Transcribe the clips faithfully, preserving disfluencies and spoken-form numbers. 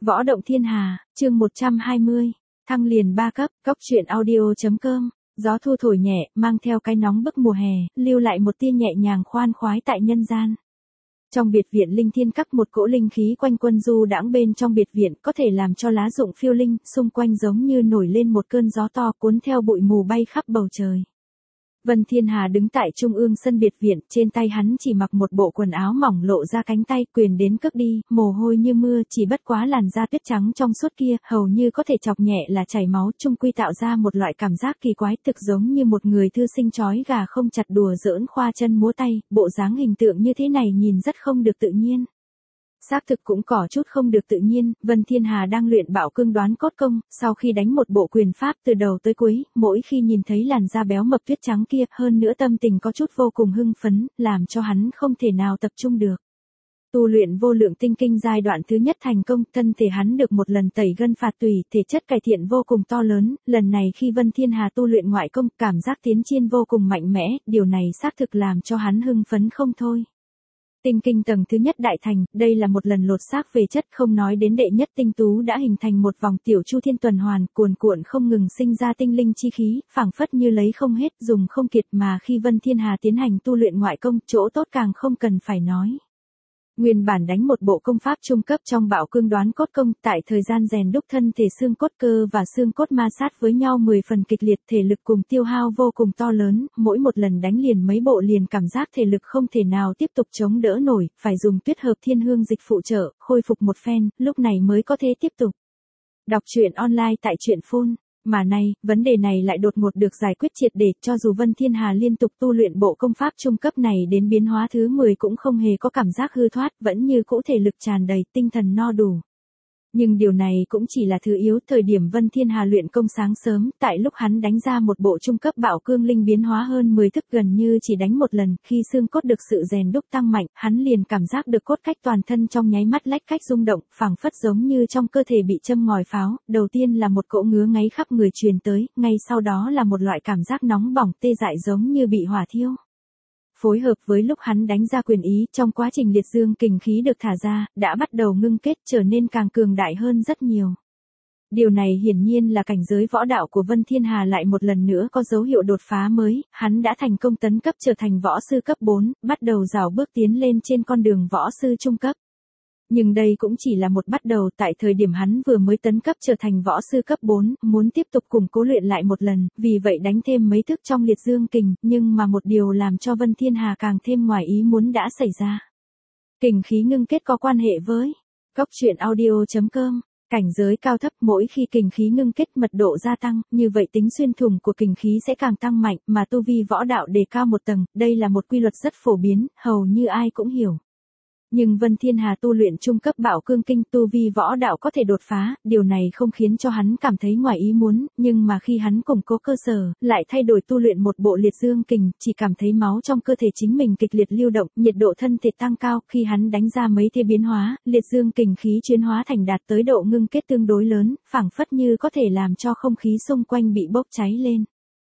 Võ động thiên hà, chương một trăm hai mươi, thăng liền ba cấp, cốc truyện audio.com, gió thu thổi nhẹ, mang theo cái nóng bức mùa hè, lưu lại một tia nhẹ nhàng khoan khoái tại nhân gian. Trong biệt viện linh thiên các một cỗ linh khí quanh quân du đãng bên trong biệt viện có thể làm cho lá rụng phiêu linh, xung quanh giống như nổi lên một cơn gió to cuốn theo bụi mù bay khắp bầu trời. Vân Thiên Hà đứng tại trung ương sân biệt viện, trên tay hắn chỉ mặc một bộ quần áo mỏng lộ ra cánh tay, quyền đến cước đi, mồ hôi như mưa, chỉ bất quá làn da tuyết trắng trong suốt kia, hầu như có thể chọc nhẹ là chảy máu, chung quy tạo ra một loại cảm giác kỳ quái, thực giống như một người thư sinh chói gà không chặt đùa giỡn khoa chân múa tay, bộ dáng hình tượng như thế này nhìn rất không được tự nhiên. Xác thực cũng có chút không được tự nhiên, Vân Thiên Hà đang luyện Bạo Cương Đoán Cốt Công, sau khi đánh một bộ quyền pháp từ đầu tới cuối, mỗi khi nhìn thấy làn da béo mập tuyết trắng kia, hơn nữa tâm tình có chút vô cùng hưng phấn, làm cho hắn không thể nào tập trung được. Tu luyện vô lượng tinh kinh giai đoạn thứ nhất thành công, thân thể hắn được một lần tẩy gân phạt tùy, thể chất cải thiện vô cùng to lớn, lần này khi Vân Thiên Hà tu luyện ngoại công, cảm giác tiến chiên vô cùng mạnh mẽ, điều này xác thực làm cho hắn hưng phấn không thôi. Tinh kinh tầng thứ nhất đại thành, đây là một lần lột xác về chất, không nói đến đệ nhất tinh tú đã hình thành một vòng tiểu chu thiên tuần hoàn, cuồn cuộn không ngừng sinh ra tinh linh chi khí, phảng phất như lấy không hết, dùng không kiệt, mà khi Vân Thiên Hà tiến hành tu luyện ngoại công, chỗ tốt càng không cần phải nói. Nguyên bản đánh một bộ công pháp trung cấp trong Bạo Cương Đoán Cốt Công, tại thời gian rèn đúc thân thể xương cốt cơ và xương cốt ma sát với nhau mười phần kịch liệt, thể lực cùng tiêu hao vô cùng to lớn, mỗi một lần đánh liền mấy bộ liền cảm giác thể lực không thể nào tiếp tục chống đỡ nổi, phải dùng Tuyết Hợp Thiên Hương dịch phụ trợ, khôi phục một phen, lúc này mới có thể tiếp tục. Đọc truyện online tại truyện phun. Mà nay, vấn đề này lại đột ngột được giải quyết triệt để, cho dù Vân Thiên Hà liên tục tu luyện bộ công pháp trung cấp này đến biến hóa thứ mười cũng không hề có cảm giác hư thoát, vẫn như cũ thể lực tràn đầy, tinh thần no đủ. Nhưng điều này cũng chỉ là thứ yếu, thời điểm Vân Thiên Hà luyện công sáng sớm, tại lúc hắn đánh ra một bộ trung cấp Bạo Cương Linh biến hóa hơn mười thức gần như chỉ đánh một lần, khi xương cốt được sự rèn đúc tăng mạnh, hắn liền cảm giác được cốt cách toàn thân trong nháy mắt lách cách rung động, phảng phất giống như trong cơ thể bị châm ngòi pháo, đầu tiên là một cỗ ngứa ngáy khắp người truyền tới, ngay sau đó là một loại cảm giác nóng bỏng tê dại giống như bị hỏa thiêu. Phối hợp với lúc hắn đánh ra quyền ý, trong quá trình liệt dương kình khí được thả ra, đã bắt đầu ngưng kết trở nên càng cường đại hơn rất nhiều. Điều này hiển nhiên là cảnh giới võ đạo của Vân Thiên Hà lại một lần nữa có dấu hiệu đột phá mới, hắn đã thành công tấn cấp trở thành võ sư cấp bốn, bắt đầu rào bước tiến lên trên con đường võ sư trung cấp. Nhưng đây cũng chỉ là một bắt đầu, tại thời điểm hắn vừa mới tấn cấp trở thành võ sư cấp bốn, muốn tiếp tục củng cố luyện lại một lần, vì vậy đánh thêm mấy thức trong liệt dương kình, nhưng mà một điều làm cho Vân Thiên Hà càng thêm ngoài ý muốn đã xảy ra. Kình khí ngưng kết có quan hệ với cốc truyện audio.com, cảnh giới cao thấp, mỗi khi kình khí ngưng kết mật độ gia tăng, như vậy tính xuyên thủng của kình khí sẽ càng tăng mạnh, mà tu vi võ đạo đề cao một tầng, đây là một quy luật rất phổ biến, hầu như ai cũng hiểu. Nhưng Vân Thiên Hà tu luyện trung cấp Bạo Cương Kinh, tu vi võ đạo có thể đột phá, điều này không khiến cho hắn cảm thấy ngoài ý muốn, nhưng mà khi hắn củng cố cơ sở, lại thay đổi tu luyện một bộ liệt dương kình, chỉ cảm thấy máu trong cơ thể chính mình kịch liệt lưu động, nhiệt độ thân thể tăng cao, khi hắn đánh ra mấy thế biến hóa, liệt dương kình khí chuyển hóa thành đạt tới độ ngưng kết tương đối lớn, phảng phất như có thể làm cho không khí xung quanh bị bốc cháy lên.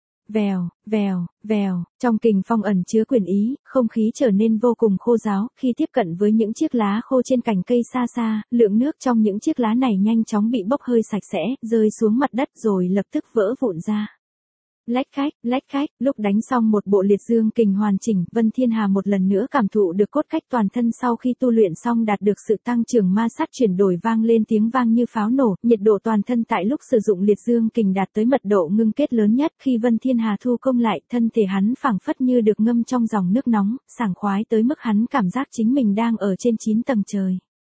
Vèo, vèo, vèo, trong kình phong ẩn chứa quyền ý, không khí trở nên vô cùng khô ráo, khi tiếp cận với những chiếc lá khô trên cành cây xa xa, lượng nước trong những chiếc lá này nhanh chóng bị bốc hơi sạch sẽ, rơi xuống mặt đất rồi lập tức vỡ vụn ra. Lách khách, lách khách, lúc đánh xong một bộ liệt dương kình hoàn chỉnh, Vân Thiên Hà một lần nữa cảm thụ được cốt cách toàn thân sau khi tu luyện xong đạt được sự tăng trưởng ma sát chuyển đổi vang lên tiếng vang như pháo nổ, nhiệt độ toàn thân tại lúc sử dụng liệt dương kình đạt tới mật độ ngưng kết lớn nhất, khi Vân Thiên Hà thu công lại, thân thể hắn phảng phất như được ngâm trong dòng nước nóng, sảng khoái tới mức hắn cảm giác chính mình đang ở trên chín tầng trời.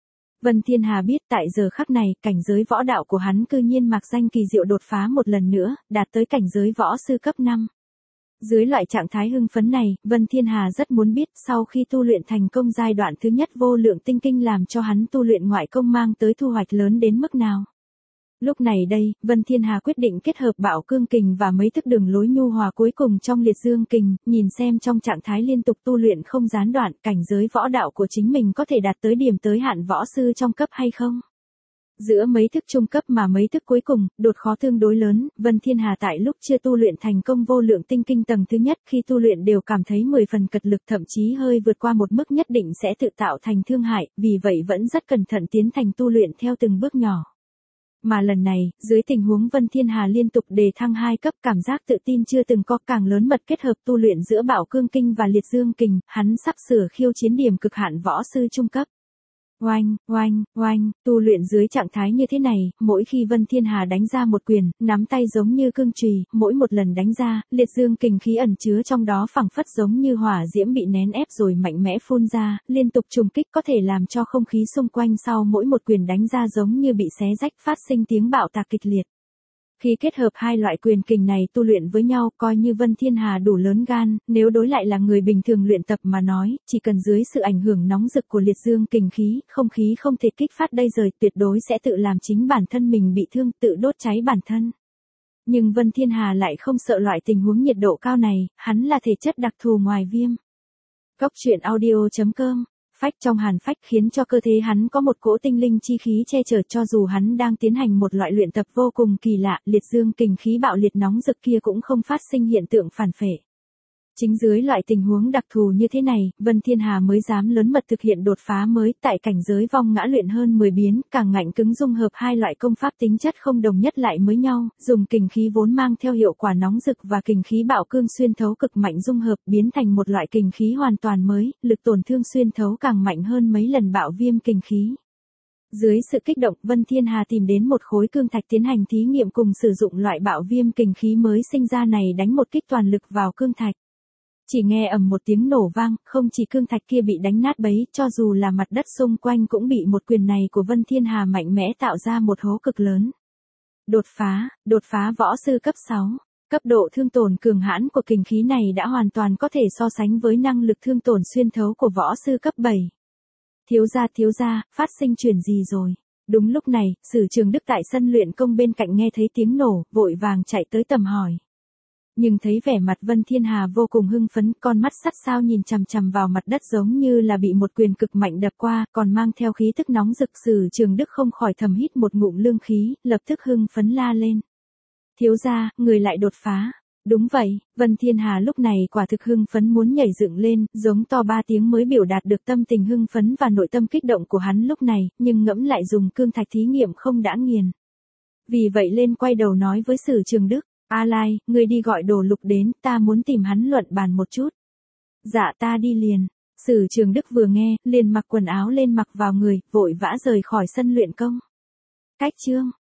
Vân Thiên Hà biết tại giờ khắc này, cảnh giới võ đạo của hắn cư nhiên mạc danh kỳ diệu đột phá một lần nữa, đạt tới cảnh giới võ sư cấp năm. Dưới loại trạng thái hưng phấn này, Vân Thiên Hà rất muốn biết sau khi tu luyện thành công giai đoạn thứ nhất vô lượng tinh kinh làm cho hắn tu luyện ngoại công mang tới thu hoạch lớn đến mức nào. Lúc này đây, Vân Thiên Hà quyết định kết hợp Bạo Cương Kình và mấy thức đường lối nhu hòa cuối cùng trong liệt dương kình, nhìn xem trong trạng thái liên tục tu luyện không gián đoạn, cảnh giới võ đạo của chính mình có thể đạt tới điểm tới hạn võ sư trong cấp hay không. Giữa mấy thức trung cấp mà mấy thức cuối cùng, đột khó tương đối lớn, Vân Thiên Hà tại lúc chưa tu luyện thành công vô lượng tinh kinh tầng thứ nhất khi tu luyện đều cảm thấy mười phần cật lực thậm chí hơi vượt qua một mức nhất định sẽ tự tạo thành thương hại, vì vậy vẫn rất cẩn thận tiến thành tu luyện theo từng bước nhỏ. Mà lần này, dưới tình huống Vân Thiên Hà liên tục đề thăng hai cấp cảm giác tự tin chưa từng có càng lớn mật kết hợp tu luyện giữa Bảo Cương Kinh và Liệt Dương Kình, hắn sắp sửa khiêu chiến điểm cực hạn võ sư trung cấp. Oanh, oanh, oanh, tu luyện dưới trạng thái như thế này, mỗi khi Vân Thiên Hà đánh ra một quyền, nắm tay giống như cương chùy, mỗi một lần đánh ra, liệt dương kình khí ẩn chứa trong đó phảng phất giống như hỏa diễm bị nén ép rồi mạnh mẽ phun ra, liên tục trùng kích có thể làm cho không khí xung quanh sau mỗi một quyền đánh ra giống như bị xé rách phát sinh tiếng bạo tạc kịch liệt. Khi kết hợp hai loại quyền kình này tu luyện với nhau coi như Vân Thiên Hà đủ lớn gan, nếu đối lại là người bình thường luyện tập mà nói, chỉ cần dưới sự ảnh hưởng nóng rực của liệt dương kình khí, không khí không thể kích phát đây rời tuyệt đối sẽ tự làm chính bản thân mình bị thương, tự đốt cháy bản thân. Nhưng Vân Thiên Hà lại không sợ loại tình huống nhiệt độ cao này, hắn là thể chất đặc thù ngoài viêm. Cốc truyện audio chấm com Phách trong hàn phách khiến cho cơ thể hắn có một cỗ tinh linh chi khí che chở cho dù hắn đang tiến hành một loại luyện tập vô cùng kỳ lạ, liệt dương kình khí bạo liệt nóng rực kia cũng không phát sinh hiện tượng phản phệ. Chính dưới loại tình huống đặc thù như thế này, Vân Thiên Hà mới dám lớn mật thực hiện đột phá mới tại cảnh giới vong ngã luyện hơn mười biến, càng ngạnh cứng dung hợp hai loại công pháp tính chất không đồng nhất lại với nhau, dùng kình khí vốn mang theo hiệu quả nóng rực và kình khí bạo cương xuyên thấu cực mạnh dung hợp biến thành một loại kình khí hoàn toàn mới, lực tổn thương xuyên thấu càng mạnh hơn mấy lần bạo viêm kình khí. Dưới sự kích động, Vân Thiên Hà tìm đến một khối cương thạch tiến hành thí nghiệm cùng sử dụng loại bạo viêm kình khí mới sinh ra này đánh một kích toàn lực vào cương thạch. Chỉ nghe ầm một tiếng nổ vang, không chỉ cương thạch kia bị đánh nát bấy, cho dù là mặt đất xung quanh cũng bị một quyền này của Vân Thiên Hà mạnh mẽ tạo ra một hố cực lớn. Đột phá, đột phá võ sư cấp sáu. Cấp độ thương tổn cường hãn của kình khí này đã hoàn toàn có thể so sánh với năng lực thương tổn xuyên thấu của võ sư cấp bảy. Thiếu gia thiếu gia, phát sinh chuyện gì rồi? Đúng lúc này, Sử Trường Đức tại sân luyện công bên cạnh nghe thấy tiếng nổ, vội vàng chạy tới tầm hỏi. Nhưng thấy vẻ mặt Vân Thiên Hà vô cùng hưng phấn, con mắt sắt sao nhìn chằm chằm vào mặt đất giống như là bị một quyền cực mạnh đập qua, còn mang theo khí tức nóng rực. Sử Trường Đức không khỏi thầm hít một ngụm lương khí, lập tức hưng phấn la lên. Thiếu gia, người lại đột phá. Đúng vậy, Vân Thiên Hà lúc này quả thực hưng phấn muốn nhảy dựng lên, giống to ba tiếng mới biểu đạt được tâm tình hưng phấn và nội tâm kích động của hắn lúc này, nhưng ngẫm lại dùng cương thạch thí nghiệm không đã nghiền. Vì vậy lên quay đầu nói với Sử Trường Đức. A Lai, ngươi đi gọi Đồ Lục đến, ta muốn tìm hắn luận bàn một chút. Dạ ta đi liền. Sử Trường Đức vừa nghe, liền mặc quần áo lên mặc vào người, vội vã rời khỏi sân luyện công. Cách chương